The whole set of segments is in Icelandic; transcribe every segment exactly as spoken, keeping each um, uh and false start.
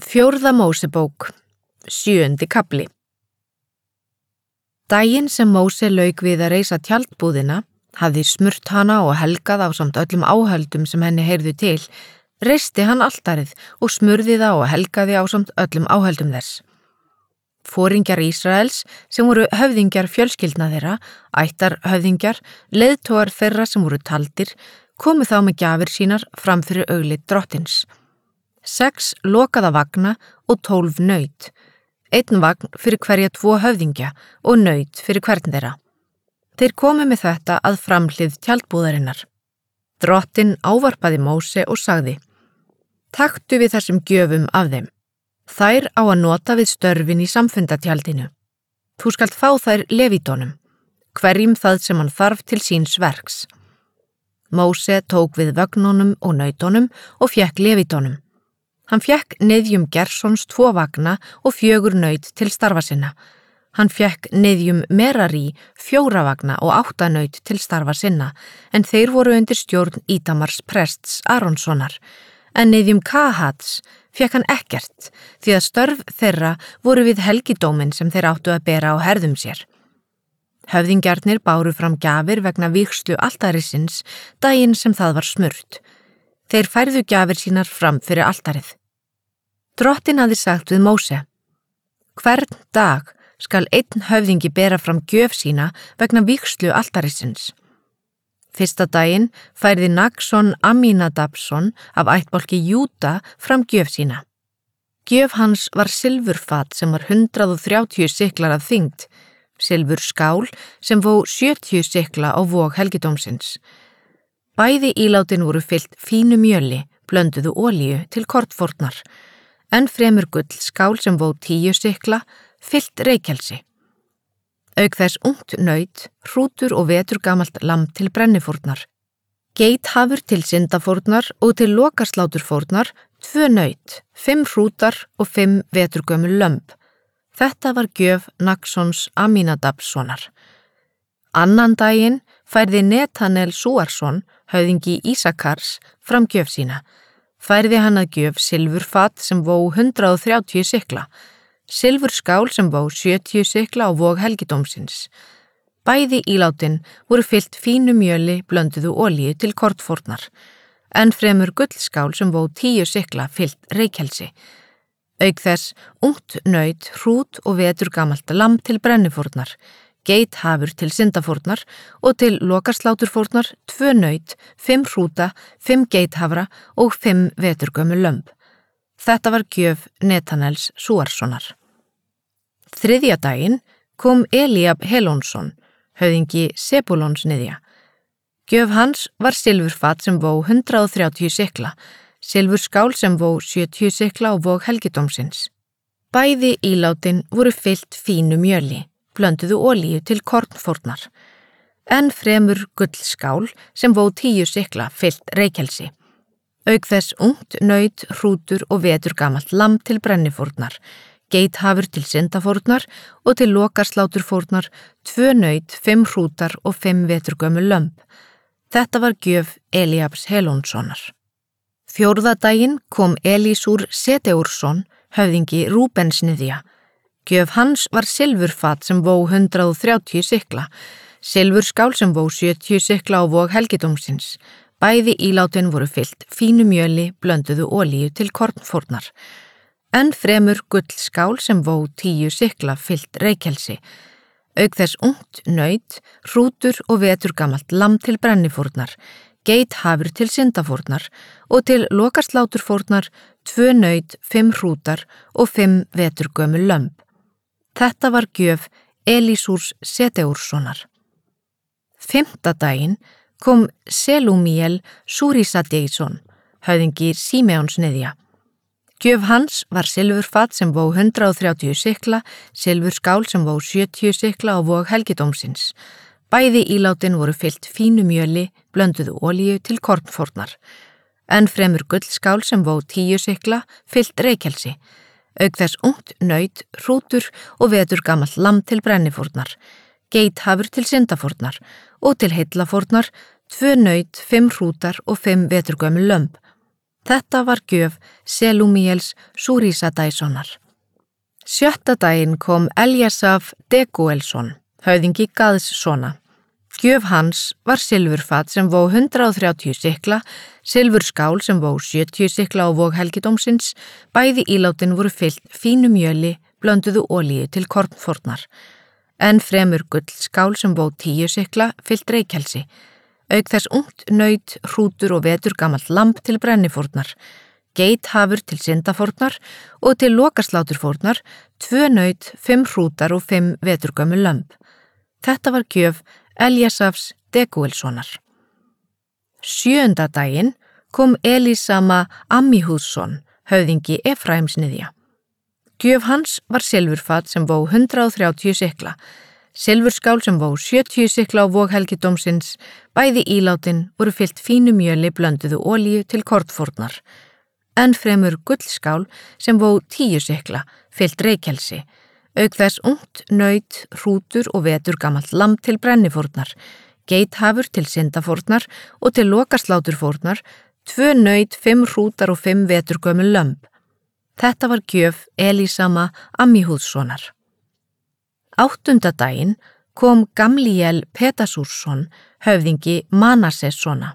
Fjórða Mósebók, sjöundi kafli. Daginn sem Móse lauk við að reisa tjaldbúðina, hafði smurt hana og helgað ásamt öllum áhöldum sem henni heyrðu til, reisti hann altarið og smurði það og helgaði ásamt öllum áhöldum þess. Foringjar Ísraels, sem voru höfðingjar fjölskyldna þeirra, ættar höfðingjar, leiðtogar þeirra sem voru taldir, komu þá með gjafir sínar fram fyrir augliti drottins. Sex lokaða vagna og tólf naut, einn vagn fyrir hverja tvo höfðingja og naut fyrir hvern þeirra. Þeir komu með þetta að framhlið tjaldbúðarinnar. Drottinn ávarpaði Móse og sagði: Taktu við þessum gjöfum af þeim. Þær á að nota við störfin í samfundatjaldinu. Þú skalt fá þær levítónum, hverjum það sem hann þarf til síns verks. Móse tók við vögnunum og nautónum og fékk levítónum. Hann fékk niðjum Gersons tvo vagna og fjögur naut til starfa sinna. Hann fékk niðjum Merari fjóra vagna og átta naut til starfa sinna, en þeir voru undir stjórn Ítamars prests Aronssonar. En niðjum Kahats fékk hann ekkert, því að störf þeirra voru við helgidóminn sem þeir áttu að bera á herðum sér. Höfðingjarnir báru fram gjafir vegna vígslu altarisins daginn sem það var smurt. Þeir færðu gjafir sínar fram fyrir altarið. Drottinn hafði sagt við Móse: Hvern dag skal einn höfðingi bera fram gjöf sína vegna vígslu altarisins. Fyrsta daginn færði Nagsson Amminadabsson af ættbálki Júda fram gjöf sína. Gjöf hans var silfurfat sem var hundrað og þrjátíu siklar að þyngd, silfur skál sem vó sjötíu sikla á vog helgidómsins. Bæði ílátin voru fyllt fínu mjöli, blönduðu olíu til kornfórnar, en fremur gull skál sem vó tíu sikla, fyllt reykjelsi. Auk þess ungt naut, hrútur og veturgamalt lamb til brennifórnar. Geithafur til syndafórnar og til lokasláturfórnar, tvö naut, fimm hrútar og fimm veturgömul lömb. Þetta var gjöf Nagsons Amminadabssonar. Annan daginn færði Netanel Súarsson, höfðingi Ísakars, fram gjöf sína. Færði hann að gjöf silfurfat sem vó hundrað og þrjátíu sikla, silfurskál sem vó sjötíu sikla á vog helgidómsins. Bæði ílátin voru fyllt fínu mjöli, blönduðu olíu til kornfórnar, en fremur gullskál sem vó tíu sikla fyllt reykjelsi. Auk þess ungt naut, hrút og veturgamalt lamb til brennifórnar, geithafur til syndafórnar og til lokasláturfórnar, tvö naut, fimm hrúta, fimm geithafra og fimm veturgömul lömb. Þetta var gjöf Netanels Súarssonar. Þriðja daginn kom Elíab Helónsson, höfðingi Sebúlonsniðja. Gjöf hans var silfurfat sem vó hundrað og þrjátíu sikla, silfurskál sem vó sjötíu sikla á vog helgidómsins. Bæði ílátin voru fyllt fínu mjöli, blönduðu olíu til kornfórnar, en fremur gullskál sem vó tíu sikla fyllt reykjelsi. Auk þess ungt naut, hrútur og veturgamalt lamb til brennifórnar, geithafur til syndafórnar og til lokasláturfórnar, tvö naut, fimm hrútar og fimm veturgömul lömb. Þetta var gjöf Elíabs Helónssonar. Fjórða daginn kom Elísúr Sedeúrsson, höfðingi Rúbensniðja. Gjöf hans var silfurfat sem vó hundrað og þrjátíu sikla, silfurskál sem vó sjötíu sikla á vog helgidómsins. Bæði ílátin voru fyllt fínu mjöli, blönduðu olíu til kornfórnar, en fremur gullskál sem vó tíu sikla fyllt reykjelsi. Auk þess ungt naut, hrútur og veturgamalt lamb til brennifórnar, geithafur til syndafórnar og til lokasláturfórnar, tvö naut, fimm hrútar og fimm veturgömul lömb. Þetta var gjöf Elísúrs Sedeúrssonar. Fimmta daginn kom Selúmiel Súrisadeinsson, höfðingi Símeonsniðja. Gjöf hans var silfurfat sem vó hundrað og þrjátíu sikla, silfurskál sem vó sjötíu sikla á vog helgidómsins. Bæði ílátin voru fyllt fínu mjöli, blönduðu olíu til kornfórnar, en fremur gullskál sem vó tíu sikla fyllt reykjelsi. Auk þess ungt naut, hrútur og veturgamalt lamb til brennifórnar, geithafur til syndafórnar og til heillafórnar, tvö naut, fimm hrútar og fimm veturgömul lömb. Þetta var gjöf Selúmiels Súrísadæssonar. Sjötta daginn kom Eljasaf Degúelsson, höfðingi Gaðssona. Gjöf hans var silfurfat sem vó hundrað þrjátíu sikla, silfurskál sem vó sjötíu sikla á vog helgidómsins, bæði ílátin voru fyllt fínu mjöli, blönduðu olíu til kornfórnar. Enn fremur gullskál sem vó tíu sikla, fyllt reykjelsi. Auk þess ungt naut, hrútur og veturgamalt lamb til brennifórnar, geithafur til syndafórnar og til lokasláturfórnar, tvö naut, fimm hrútar og fimm veturgömmul lömb. Þetta var gjöf Eljasafs Degúelssonar. Sjöunda daginn kom Elísama Ammihússon, höfðingi Efraimsniðja. Gjöf hans var silfurfat sem vó hundrað þrjátíu sikla, silfurskál sem vó sjötíu sikla á vog helgidómsins, bæði ílátin voru fyllt fínu mjöli, blönduðu olíu til kornfórnar. Enn fremur gullskál sem vó tíu sikla, fyllt reykjelsi. Auk þess ungt naut, hrútur og veturgamalt lamb til brennifórnar, geithafur til syndafórnar og til lokasláturfórnar, tvö naut, fimm hrútar og fimm veturgömmul lömb. Þetta var gjöf Elísama Ammihússonar. Áttunda daginn kom Gamliel Petasúrsson, höfðingi Manassessona.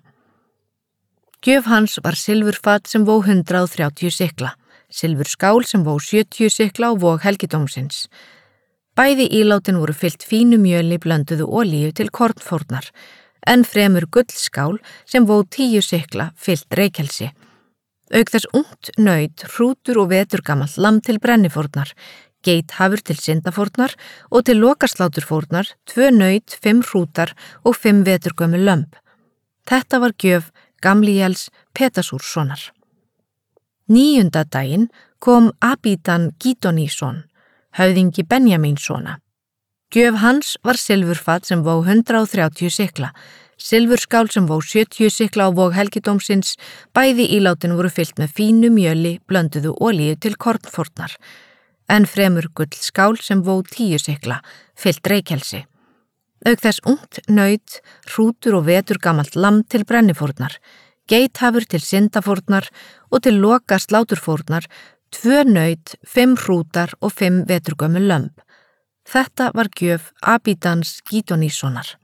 Gjöf hans var silfurfat sem vó hundrað þrjátíu sikla, silfurskál sem vó sjötíu sikla á vog helgidómsins. Bæði ílátin voru fyllt fínu mjöli, blönduðu olíu til kornfórnar, enn fremur gullskál sem vó tíu sikla, fyllt reykjelsi. Auk þess ungt naut, hrútur og veturgamalt lamb til brennifórnar, geithafur til syndafórnar og til lokasláturfórnar, tvö naut, fimm hrútar og fimm veturgömmul lömb. Þetta var gjöf Gamliels Petasúrssonar. Níunda daginn kom Abídan Gídonísson, höfðingi Benjamínssona. Gjöf hans var silfurfat sem vó hundrað þrjátíu sikla, silfurskál sem vó sjötíu sikla á vog helgidómsins, bæði ílátin voru fyllt með fínu mjöli, blönduðu olíu til kornfórnar. Enn fremur gullskál sem vó tíu sikla, fyllt reykjelsi. Auk þess ungt naut, hrútur og veturgamalt lamb til brennifórnar, geithafur til syndafórnar og til loka sláturfórnar, tvö naut, fimm hrútar og fimm veturgömmul lömb. Þetta var gjöf Abídans Gídoníssonar.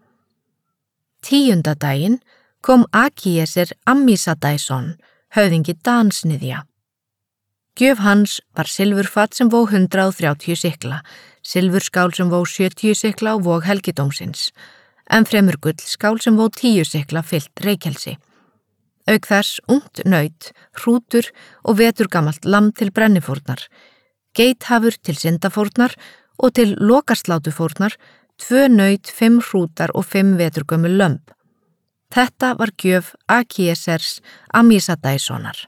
Tíunda daginn kom Akíeser Ammisadæsson, höfðingi Dansniðja. Gjöf hans var silfurfat sem vó hundrað þrjátíu sikla, silfurskál sem vó sjötíu sikla á vog helgidómsins, enn fremur gullskál sem vó tíu sikla, fyllt reykjelsi. Auk þess ungt naut, hrútur og veturgamalt lamb til brennifórnar, geithafur til syndafórnar og til lokasláturfórnar, tvö naut, fimm hrútar og fimm veturgömmul lömb. Þetta var gjöf Akíesers Ammisadæssonar.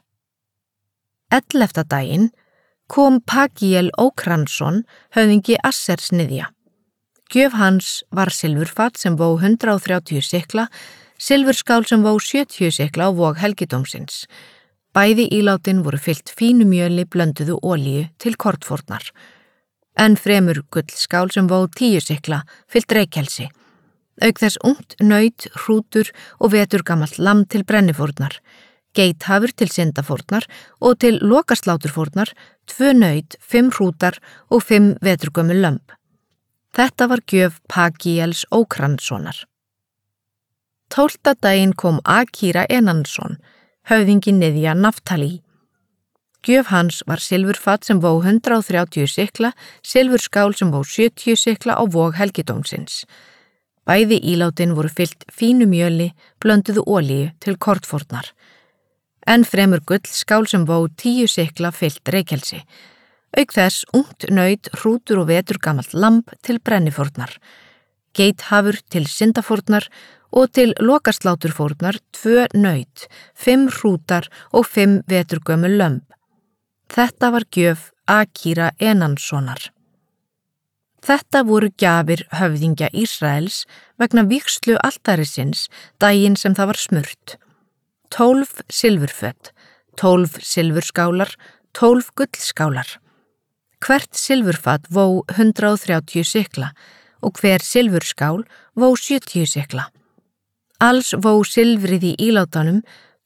Ellefta daginn kom Pagiel Ókransson, höfðingi Assersniðja. Gjöf hans var silfurfat sem vó hundrað þrjátíu sikla, silfurskál sem vó sjötíu sikla á vog helgidómsins. Bæði ílátin voru fyllt fínu mjöli, blönduðu olíu til kornfórnar. Enn fremur gullskál sem vó tíu sikla, fyllt reykjelsi. Auk þess ungt naut, hrútur og veturgamalt lamb til brennifórnar, geithafur til syndafórnar og til lokasláturfórnar, tvö naut, fimm hrútar og fimm veturgömmul lömb. Þetta var gjöf Pagiels Ókranssonar. Tólfta daginn kom Akíra Enansson, höfðingi Niðja Naftali. Gjöf hans var silfurfat sem vó hundrað þrjátíu sikla, silfurskál sem vó sjötíu sikla á vog helgidómsins. Bæði ílátin voru fyllt fínu mjöli, blönduðu olíu til kornfórnar. Enn fremur gullskál sem vó tíu sikla, fyllt reykjelsi. Auk þess ungt naut, hrútur og veturgamalt lamb til brennifórnar, geithafur til syndafórnar og til lokasláturfórnar, tvö naut, fimm hrútar og fimm veturgömmul lömb. Þetta var gjöf Akíra Enanssonar. Þetta voru gjafir höfðingja Ísraels vegna vígslu altarisins daginn sem það var smurt. Tólf silfurföt, tólf silfurskálar, tólf gullskálar. Hvert silfurfat vó hundrað þrjátíu sikla og hver silfurskál vó sjötíu sikla. Alls vó silfrið í ílátanum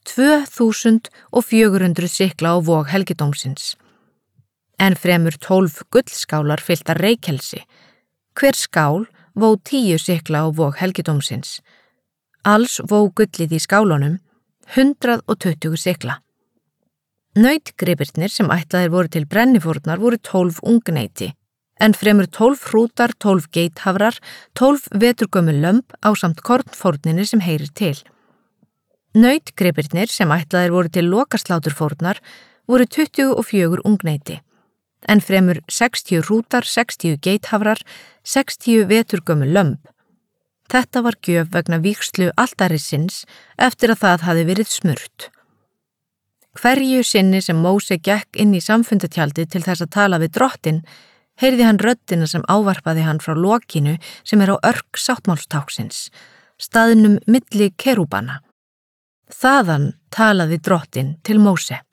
tvö þúsund fjögur hundruð sykla á vog helgidómsins. En fremur tólf gullskálar fylltar reykelsi. Hver skál vó tíu sykla á vog helgidómsins. Alls vó gullið í skálunum hundrað og tuttugu sykla. Nautgripirnir sem ætlaðir voru til brennifórnar voru tólf ungneiti, en fremur tólf hrútar, tólf geithafrar, tólf veturgömmul lömb ásamt kornfórninni sem heyrir til. Nautgripirnir sem ætlaðir voru til lokasláturfórnar voru tuttugu og fjögur ungneiti, en fremur sextíu hrútar, sextíu geithafrar, sextíu veturgömmul lömb. Þetta var gjöf vegna vígslu altarisins eftir að það hafi verið smurt. Hverju sinni sem Móse gekk inn í samfundatjaldið til þess að tala við drottinn, heyrði hann röddina sem ávarpaði hann frá lokinu sem er á örk sáttmálstáksins, staðnum milli kerúbana. Þaðan talaði drottinn til Móse.